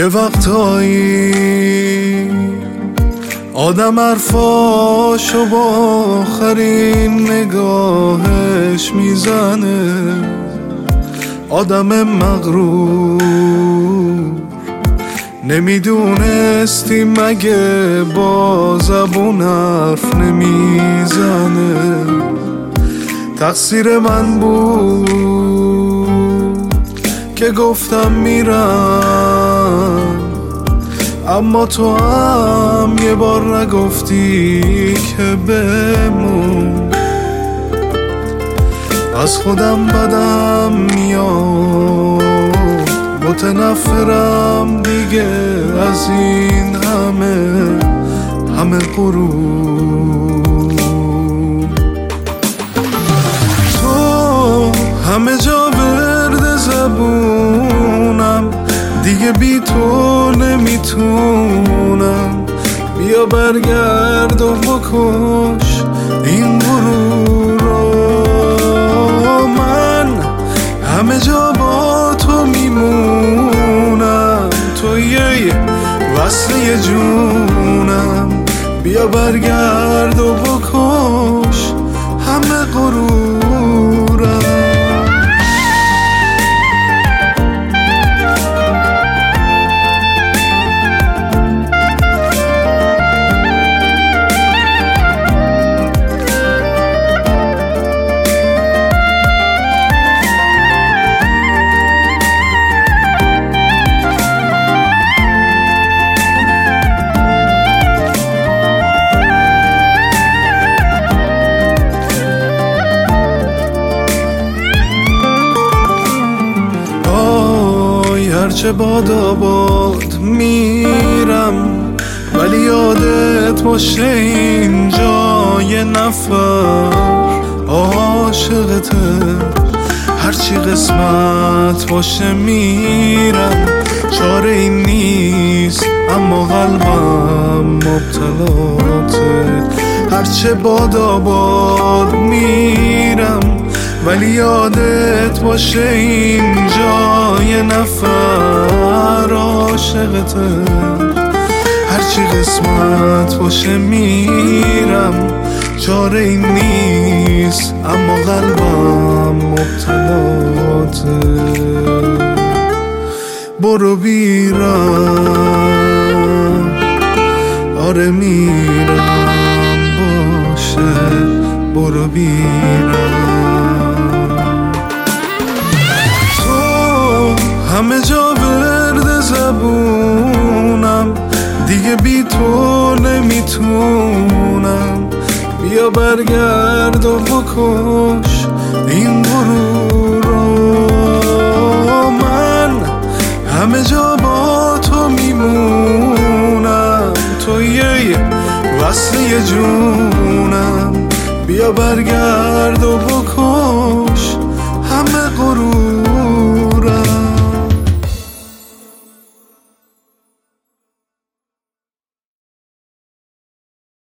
یه وقتایی آدم حرفاشو با آخرین نگاهش میزنه، آدم مغرور نمیدونستی مگه با زبون حرف نمیزنه. تقصیر من بود که گفتم میرم، اما تو هم یه بار نگفتی که بمون. از خودم بدم میاد، متنفرم دیگه از این همه غرور. تو همه جا ورد زبونم، دیگه بی تو نمیتونم. بیا برگرد و بکش این غرور رو. من همه جا با تو میمونم، تو یه وصله جونم. بیا برگرد و بکش همه غرورم. هرچه باد میرم، ولی یادت باشه اینجا یه نفر عاشقته. هرچی قسمت باشه میرم، چاره این نیست اما قلبم مبتلاته. هرچه باد میرم، ولی یادت باشه اینجا یه نفر عاشقته. هرچی قسمت باشه میرم، چاره این نیست اما قلبم مبتلاته. برو بیرم، آره میرم، باشه برو بیرم. همه جا ورد زبونم، دیگه بی تو نمیتونم. بیا برگرد و بکش این غرور رو. من همه جا با تو میمونم، تو یه وصله جونم. بیا برگرد و بکش